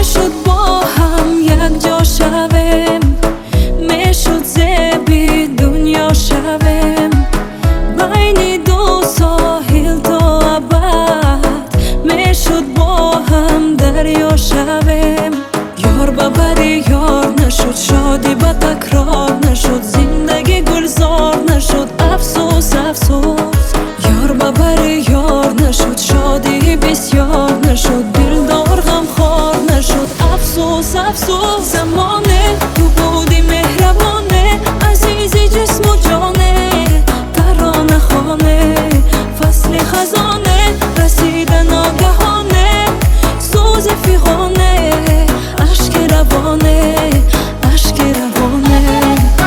مشد با هم یک جا شویم، مشد زیبی دنیا شویم، بین دو ساحل تا ابد مشد با هم دریا شویم. یار ببری یار نشد، شادی به تکرار نشد، زندگی گلزار نشد، افسوس افسوس. یار ببری یار نشد، شادی بسیار نشد، دلدار غمخوار نشد، افسوس افسوس. زمانه تو بودی مهربانه، عزیزی جسم و جانه، ترانه خانه، فصل خزانه، رسیده ناگهانه، سوز فیغانه، اشک روانه، اشک روانه.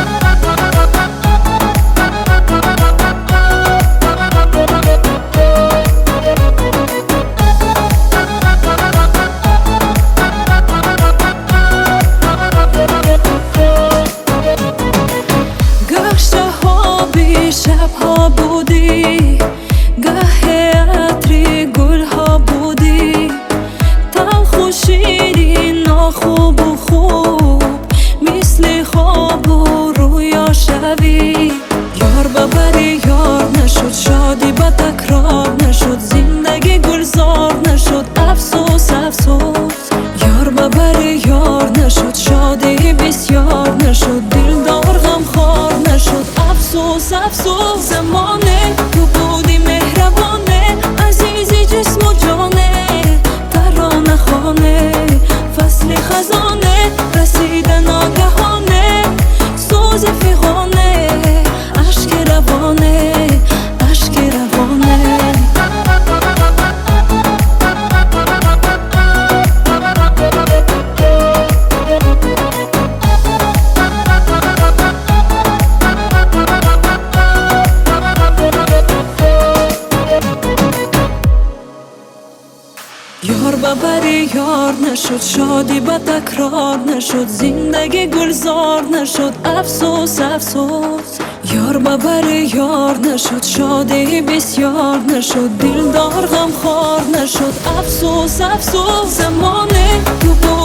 گه شهابی شبها بودی، گه عطری گلها بودی، تلخ و شیرین ناخوب و خوب، مثل خواب و رویا شوی. یار ببری یار نشد، شادی به تکرار نشد، زندگی گلزار نشد، افسوس افسوس. یار ببری یار نشد، شادی بسیار نشد، دلدار غمخوار نشد، افسوس افسوس. زمانه تو بودی مهربانه، عزیزی جسم و جانه، ترانه خانه، فصل خزانه، رسیده ناگهانه، سوز فیغانه، اشک روانه، اشک روانه. یار ببری یار نشد، شادی به تکرار نشد، زندگی گلزار نشد، افسوس افسوس. یار ببری یار نشد، شادی بسیار نشد، دلدار غمخوار نشد، افسوس افسوس. زمانه تو